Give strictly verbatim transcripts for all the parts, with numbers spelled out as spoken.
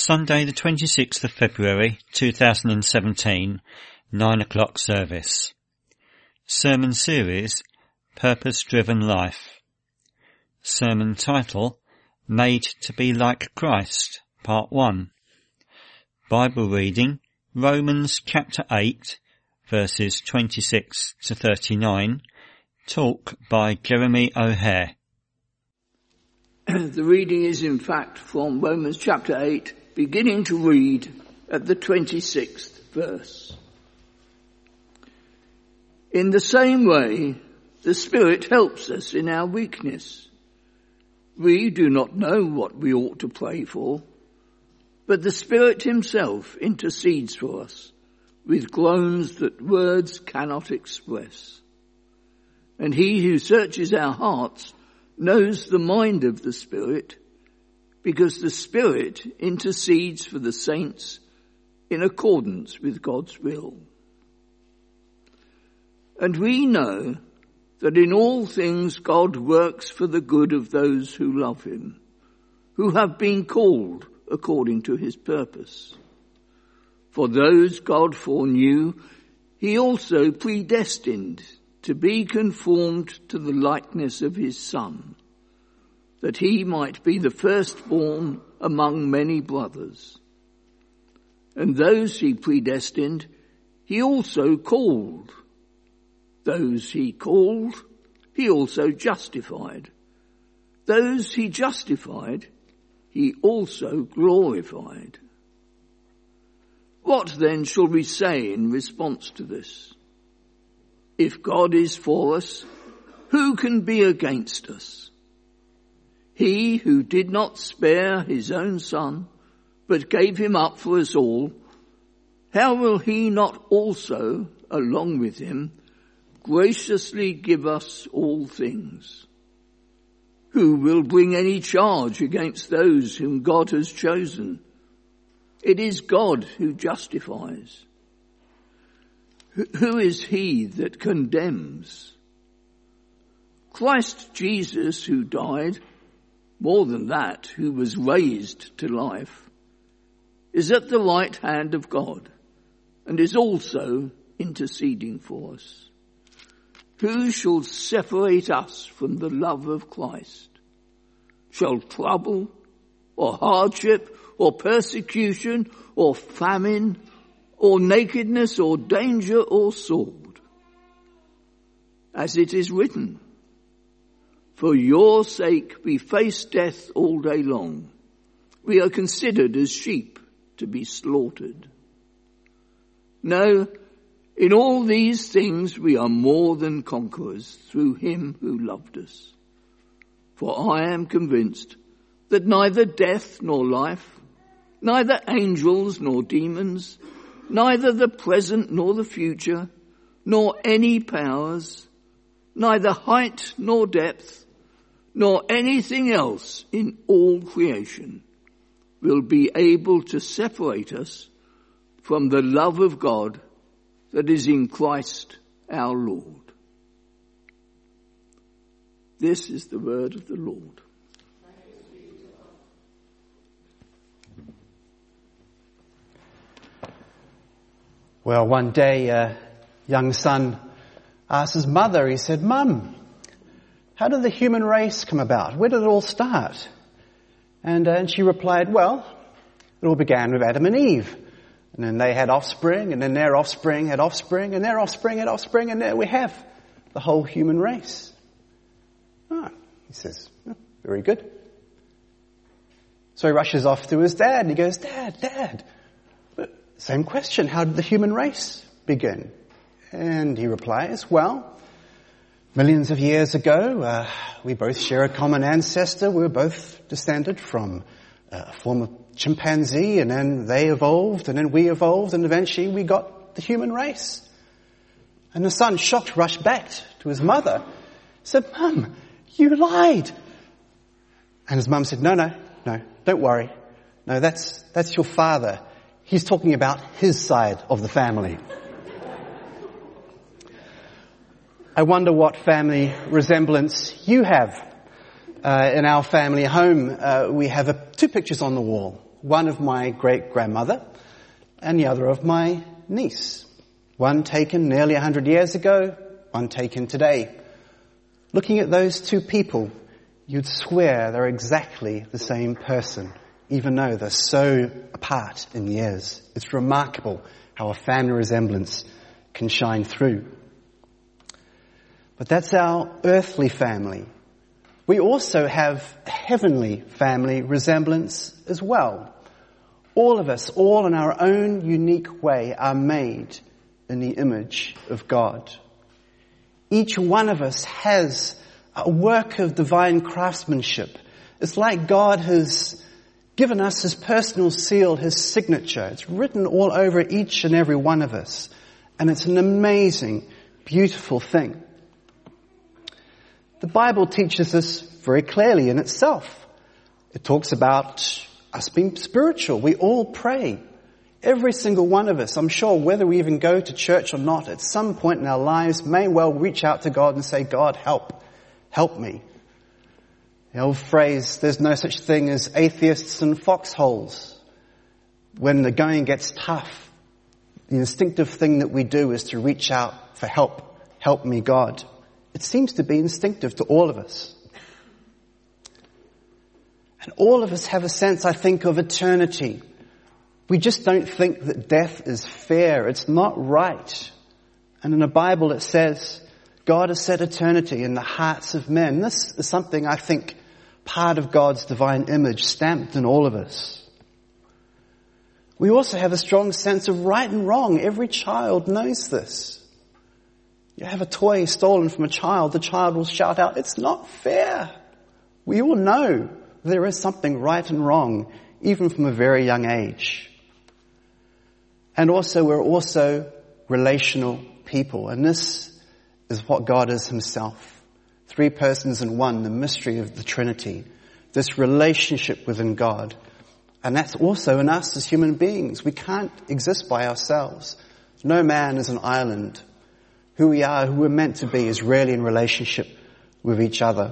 Sunday the twenty-sixth of February two thousand seventeen, nine o'clock service. Sermon series, Purpose Driven Life. Sermon title, Made to be like Christ, Part one. Bible reading, Romans chapter eight, verses twenty-six to thirty-nine. Talk by Jeremy O'Hare. The reading is in fact from Romans chapter eight, beginning to read at the twenty-sixth verse. In the same way, the Spirit helps us in our weakness. We do not know what we ought to pray for, but the Spirit himself intercedes for us with groans that words cannot express. And he who searches our hearts knows the mind of the Spirit, because the Spirit intercedes for the saints in accordance with God's will. And we know that in all things God works for the good of those who love him, who have been called according to his purpose. For those God foreknew, he also predestined to be conformed to the likeness of his Son, that he might be the firstborn among many brothers. And those he predestined, he also called. Those he called, he also justified. Those he justified, he also glorified. What then shall we say in response to this? If God is for us, who can be against us? He who did not spare his own Son, but gave him up for us all, how will he not also, along with him, graciously give us all things? Who will bring any charge against those whom God has chosen? It is God who justifies. Who is he that condemns? Christ Jesus, who died, more than that, who was raised to life, is at the right hand of God and is also interceding for us. Who shall separate us from the love of Christ? Shall trouble or hardship or persecution or famine or nakedness, or danger, or sword? As it is written, for your sake we face death all day long. We are considered as sheep to be slaughtered. No, in all these things we are more than conquerors through him who loved us. For I am convinced that neither death nor life, neither angels nor demons, neither the present nor the future, nor any powers, neither height nor depth, nor anything else in all creation will be able to separate us from the love of God that is in Christ our Lord. This is the word of the Lord. Well, one day a young son asked his mother, he said, Mum, how did the human race come about? Where did it all start? And, uh, and she replied, well, it all began with Adam and Eve. And then they had offspring, and then their offspring had offspring, and their offspring had offspring, and there we have the whole human race. Ah, he says, oh, very good. So he rushes off to his dad, and he goes, Dad, Dad, same question, how did the human race begin? And he replies, well, millions of years ago, uh, we both share a common ancestor. We were both descended from a form of chimpanzee, and then they evolved, and then we evolved, and eventually we got the human race. And the son, shocked, rushed back to his mother, said, Mum, you lied. And his mum said, no, no, no, don't worry. No, that's, that's your father. He's talking about his side of the family. I wonder what family resemblance you have. Uh, in our family home, uh, we have a, two pictures on the wall. one of my great-grandmother and the other of my niece. One taken nearly a hundred years ago, one taken today. Looking at those two people, you'd swear they're exactly the same person, even though they're so apart in years. It's remarkable how a family resemblance can shine through. But that's our earthly family. We also have a heavenly family resemblance as well. All of us, all in our own unique way, are made in the image of God. Each one of us has a work of divine craftsmanship. It's like God has given us his personal seal, his signature. It's written all over each and every one of us. And it's an amazing, beautiful thing. The Bible teaches us very clearly in itself. It talks about us being spiritual. We all pray. Every single one of us, I'm sure, whether we even go to church or not, at some point in our lives may well reach out to God and say, God, help. Help me. The old phrase, there's no such thing as atheists in foxholes. When the going gets tough, the instinctive thing that we do is to reach out for help. Help me, God. It seems to be instinctive to all of us. And all of us have a sense, I think, of eternity. We just don't think that death is fair. It's not right. And in the Bible it says, God has set eternity in the hearts of men. This is something, I think, part of God's divine image stamped in all of us. We also have a strong sense of right and wrong. Every child knows this. You have a toy stolen from a child, the child will shout out, it's not fair. We all know there is something right and wrong, even from a very young age. And also, we're also relational people. And this is what God is himself. Three persons in one, the mystery of the Trinity. This relationship within God. And that's also in us as human beings. We can't exist by ourselves. No man is an island. Who we are, who we're meant to be, is really in relationship with each other.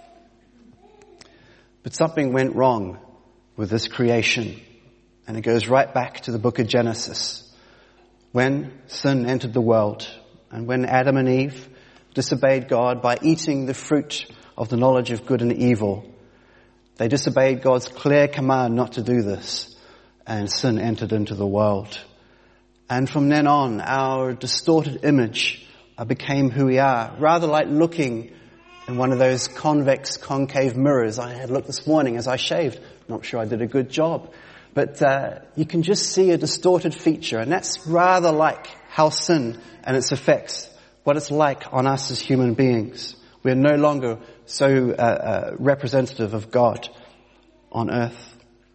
But something went wrong with this creation. And it goes right back to the book of Genesis. When sin entered the world, and when Adam and Eve disobeyed God by eating the fruit of the knowledge of good and evil, they disobeyed God's clear command not to do this, and sin entered into the world. And from then on, our distorted image became who we are, rather like looking in one of those convex, concave mirrors. I had looked this morning as I shaved. Not sure I did a good job. But uh, you can just see a distorted feature, and that's rather like how sin and its effects, what it's like on us as human beings. We're no longer so uh, uh, representative of God on earth.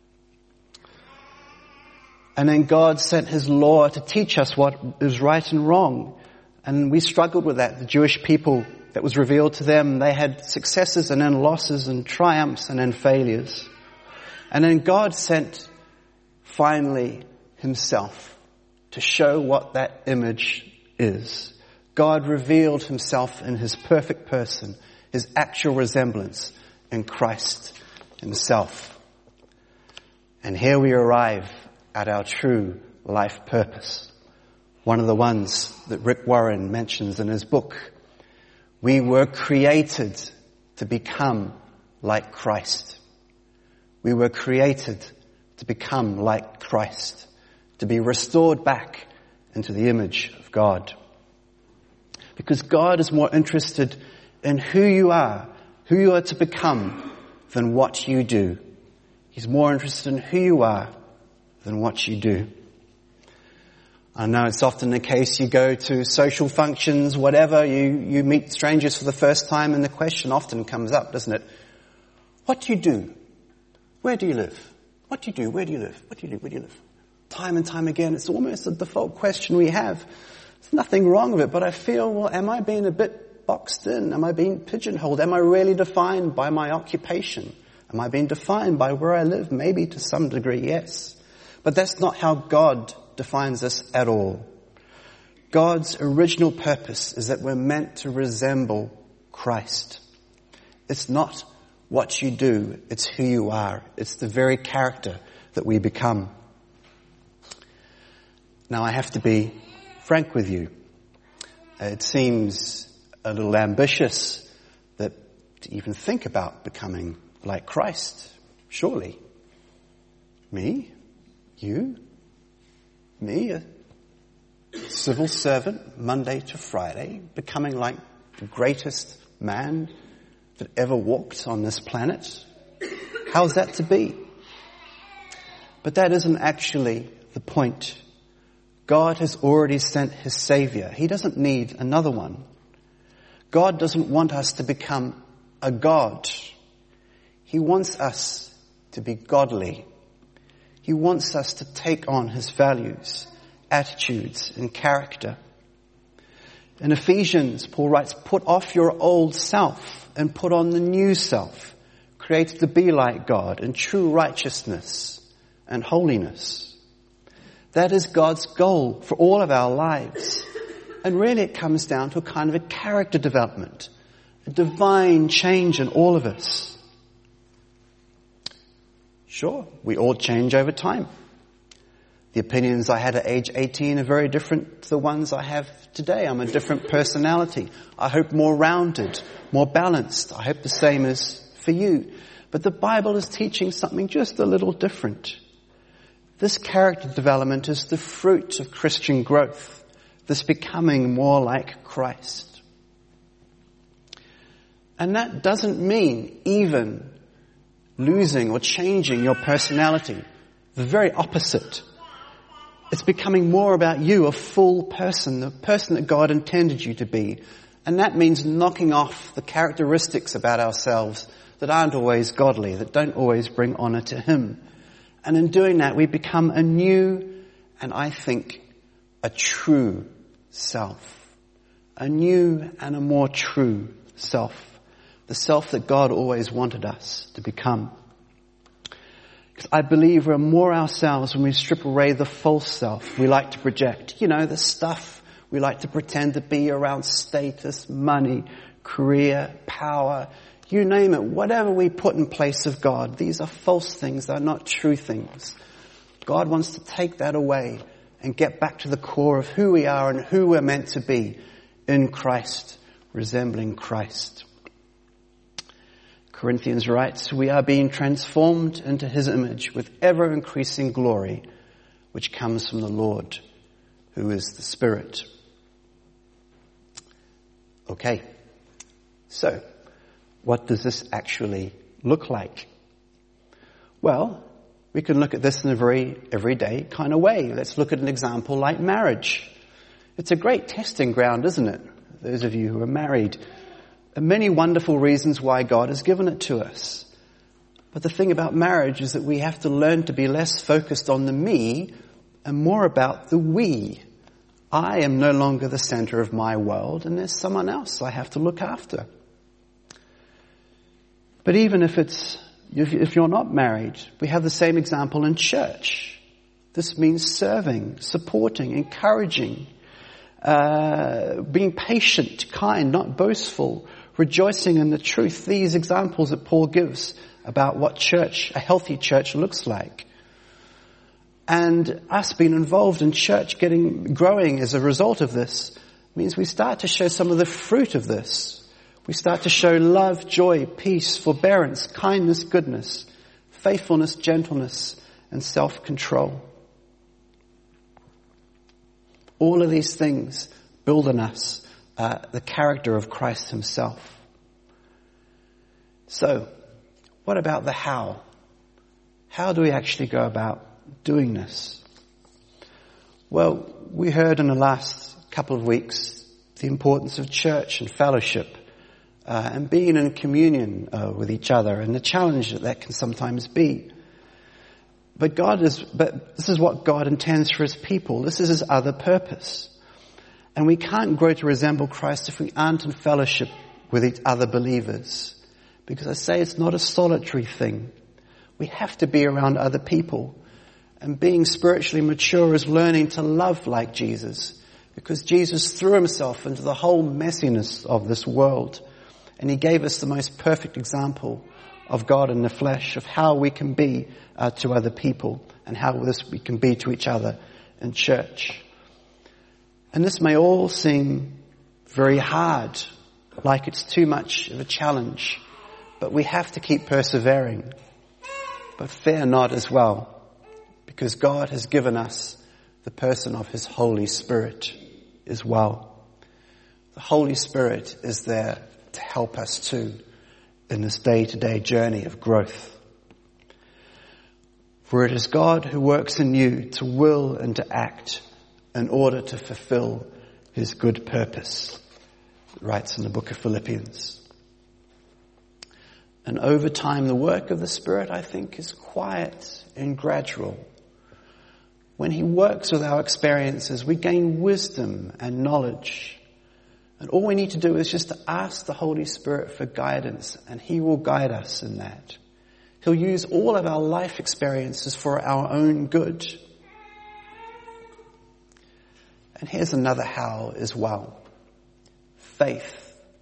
And then God sent his law to teach us what is right and wrong. And we struggled with that. The Jewish people, that was revealed to them, they had successes and then losses and triumphs and then failures. And then God sent finally himself to show what that image is. God revealed himself in his perfect person, his actual resemblance in Christ himself. And here we arrive at our true life purpose. One of the ones that Rick Warren mentions in his book. We were created to become like Christ. We were created to become like Christ. To be restored back into the image of God. Because God is more interested in who you are, who you are to become, than what you do. He's more interested in who you are than what you do. I know it's often the case, you go to social functions, whatever, you, you meet strangers for the first time, and the question often comes up, doesn't it? What do you do? Where do you live? What do you do? Where do you live? What do you do? Where do you live? Time and time again, it's almost a default question we have. There's nothing wrong with it, but I feel, well, am I being a bit boxed in? Am I being pigeonholed? Am I really defined by my occupation? Am I being defined by where I live? Maybe to some degree, yes. But that's not how God defines us at all. God's original purpose is that we're meant to resemble Christ. It's not what you do, it's who you are. It's the very character that we become. Now, I have to be frank with you. It seems a little ambitious that to even think about becoming like Christ, surely. Me? You? Me? A civil servant, Monday to Friday, becoming like the greatest man that ever walked on this planet? How's that to be? But that isn't actually the point. God has already sent his Savior. He doesn't need another one. God doesn't want us to become a God. He wants us to be godly. He wants us to take on his values, attitudes, and character. In Ephesians, Paul writes, put off your old self and put on the new self, created to be like God in true righteousness and holiness. That is God's goal for all of our lives. And really it comes down to a kind of a character development, a divine change in all of us. Sure, we all change over time. The opinions I had at age eighteen are very different to the ones I have today. I'm a different personality. I hope more rounded, more balanced. I hope the same is for you. But the Bible is teaching something just a little different. This character development is the fruit of Christian growth, this becoming more like Christ. And that doesn't mean even losing or changing your personality. The very opposite. It's becoming more about you, a full person, the person that God intended you to be. And that means knocking off the characteristics about ourselves that aren't always godly, that don't always bring honor to him. And in doing that, we become a new, and I think, a true self. A new and a more true self. The self that God always wanted us to become. Because I believe we're more ourselves when we strip away the false self we like to project. You know, the stuff we like to pretend to be around status, money, career, power, you name it, whatever we put in place of God. These are false things, they're not true things. God wants to take that away and get back to the core of who we are and who we're meant to be in Christ, resembling Christ. Corinthians writes, we are being transformed into his image with ever-increasing glory, which comes from the Lord, who is the Spirit. Okay, so what does this actually look like? Well, we can look at this in a very everyday kind of way. Let's look at an example like marriage. It's a great testing ground, isn't it? Those of you who are married. There are many wonderful reasons why God has given it to us. But the thing about marriage is that we have to learn to be less focused on the me and more about the we. I am no longer the center of my world, and there's someone else I have to look after. But even if it's, if you're not married, we have the same example in church. This means serving, supporting, encouraging, uh, being patient, kind, not boastful, rejoicing in the truth. These examples that Paul gives about what church, a healthy church looks like. And us being involved in church, getting, growing as a result of this, means we start to show some of the fruit of this. We start to show love, joy, peace, forbearance, kindness, goodness, faithfulness, gentleness, and self-control. All of these things build in us uh, the character of Christ himself. So, what about the how? How do we actually go about doing this? Well, we heard in the last couple of weeks the importance of church and fellowship. Uh, and being in communion uh, with each other, and the challenge that that can sometimes be. But God is, but this is what God intends for his people. This is his other purpose. And we can't grow to resemble Christ if we aren't in fellowship with each other believers. Because I say it's not a solitary thing. We have to be around other people. And being spiritually mature is learning to love like Jesus. Because Jesus threw himself into the whole messiness of this world. And he gave us the most perfect example of God in the flesh, of how we can be uh, to other people and how this we can be to each other in church. And this may all seem very hard, like it's too much of a challenge, but we have to keep persevering. But fear not as well, because God has given us the person of His Holy Spirit as well. The Holy Spirit is there to help us too in this day-to-day journey of growth. For it is God who works in you to will and to act in order to fulfill His good purpose, it writes in the book of Philippians. And over time, the work of the Spirit, I think, is quiet and gradual. When He works with our experiences, we gain wisdom and knowledge. And all we need to do is just to ask the Holy Spirit for guidance, and He will guide us in that. He'll use all of our life experiences for our own good. And here's another how as well. Faith.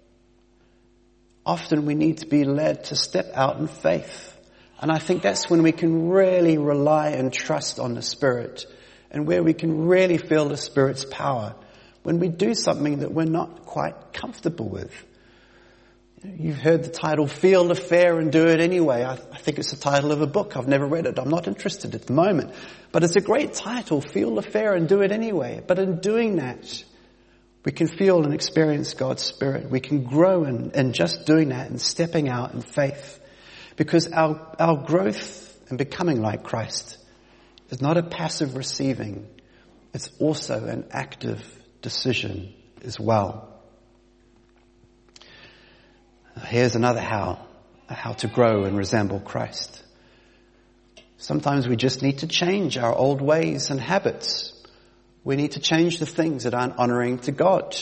Often we need to be led to step out in faith. And I think that's when we can really rely and trust on the Spirit, and where we can really feel the Spirit's power when we do something that we're not quite comfortable with. You've heard the title, Feel the Fear and Do It Anyway. I, I think it's the title of a book. I've never read it. I'm not interested at the moment. But it's a great title, Feel the Fear and Do It Anyway. But in doing that, we can feel and experience God's Spirit. We can grow in, in just doing that and stepping out in faith. Because our, our growth in becoming like Christ is not a passive receiving. It's also an active decision as well. Here's another how, how to grow and resemble Christ. Sometimes we just need to change our old ways and habits. We need to change the things that aren't honoring to God.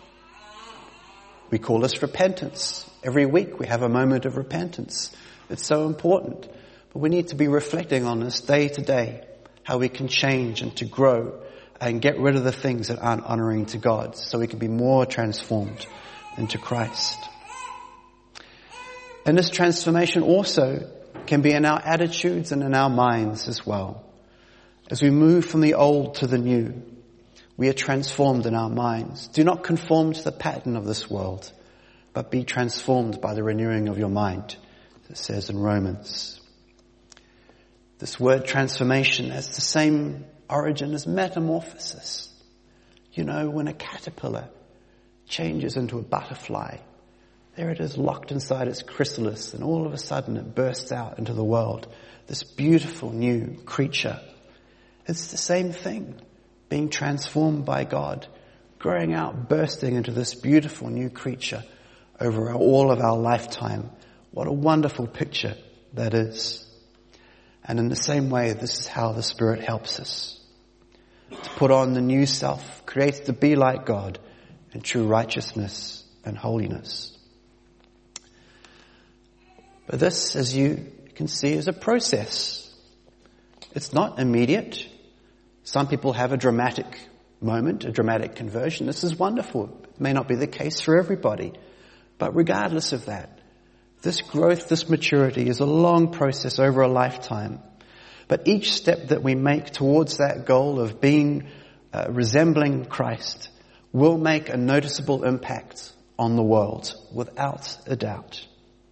We call this repentance. Every week we have a moment of repentance. It's so important. But we need to be reflecting on this day to day, how we can change and to grow and get rid of the things that aren't honoring to God, so we can be more transformed into Christ. And this transformation also can be in our attitudes and in our minds as well. As we move from the old to the new, we are transformed in our minds. Do not conform to the pattern of this world, but be transformed by the renewing of your mind, it says in Romans. This word transformation has the same origin as metamorphosis. You know, when a caterpillar changes into a butterfly, there it is locked inside its chrysalis, and all of a sudden it bursts out into the world, this beautiful new creature. It's the same thing, being transformed by God, growing out, bursting into this beautiful new creature over all of our lifetime. What a wonderful picture that is. And in the same way, this is how the Spirit helps us to put on the new self, created to be like God in true righteousness and holiness. But this, as you can see, is a process. It's not immediate. Some people have a dramatic moment, a dramatic conversion. This is wonderful. It may not be the case for everybody. But regardless of that, this growth, this maturity is a long process over a lifetime. But each step that we make towards that goal of being, uh, resembling Christ will make a noticeable impact on the world, without a doubt.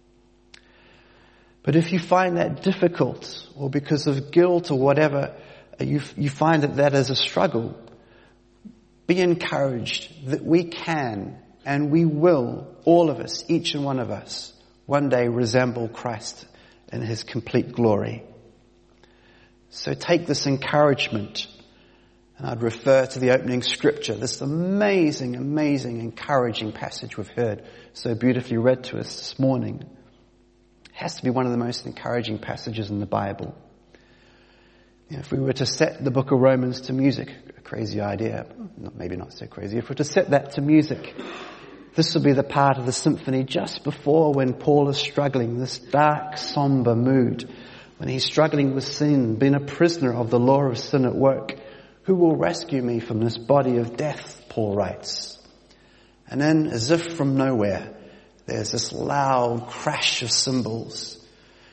But if you find that difficult, or because of guilt or whatever, you, you find that that is a struggle, be encouraged that we can and we will, all of us, each and one of us, one day resemble Christ in His complete glory. So take this encouragement, and I'd refer to the opening scripture, this amazing, amazing, encouraging passage we've heard so beautifully read to us this morning. It has to be one of the most encouraging passages in the Bible. You know, if we were to set the book of Romans to music, a crazy idea, maybe not so crazy, if we were to set that to music, this will be the part of the symphony just before when Paul is struggling, this dark, somber mood, when he's struggling with sin, being a prisoner of the law of sin at work. Who will rescue me from this body of death, Paul writes. And then, as if from nowhere, there's this loud crash of cymbals.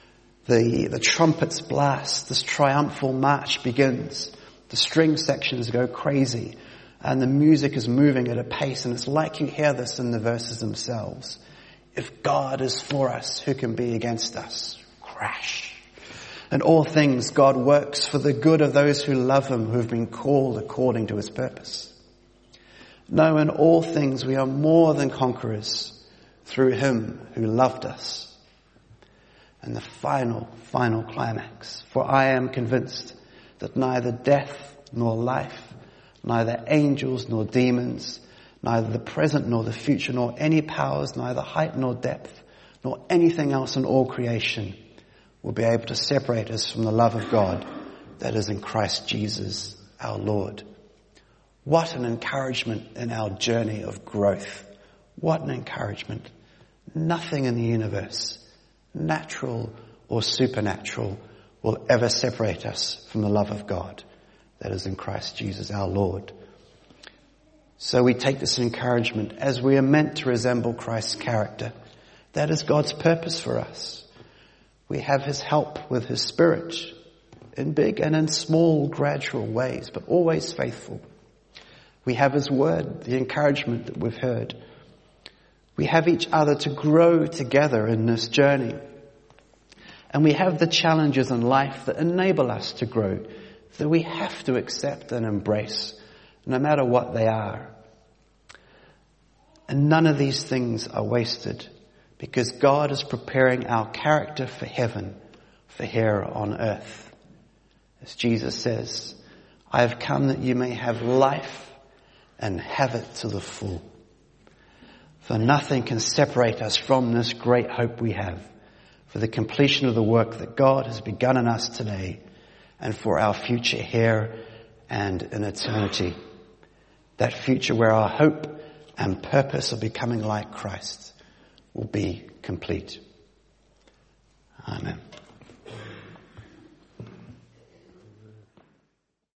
The, the trumpets blast, this triumphal march begins. The string sections go crazy and the music is moving at a pace, and it's like you hear this in the verses themselves. If God is for us, who can be against us? Crash. In all things, God works for the good of those who love him, who have been called according to his purpose. No, in all things we are more than conquerors through him who loved us. And the final, final climax. For I am convinced that neither death nor life, neither angels nor demons, neither the present nor the future, nor any powers, neither height nor depth, nor anything else in all creation will be able to separate us from the love of God that is in Christ Jesus our Lord. What an encouragement in our journey of growth. What an encouragement. Nothing in the universe, natural or supernatural, will ever separate us from the love of God that is in Christ Jesus our Lord. So we take this encouragement as we are meant to resemble Christ's character. That is God's purpose for us. We have his help with his Spirit in big and in small, gradual ways, but always faithful. We have his word, the encouragement that we've heard. We have each other to grow together in this journey. And we have the challenges in life that enable us to grow, that we have to accept and embrace, no matter what they are. And none of these things are wasted, because God is preparing our character for heaven, for here on earth. As Jesus says, I have come that you may have life and have it to the full. For nothing can separate us from this great hope we have, for the completion of the work that God has begun in us today, and for our future here and in eternity. That future where our hope and purpose of becoming like Christ will be complete. Amen.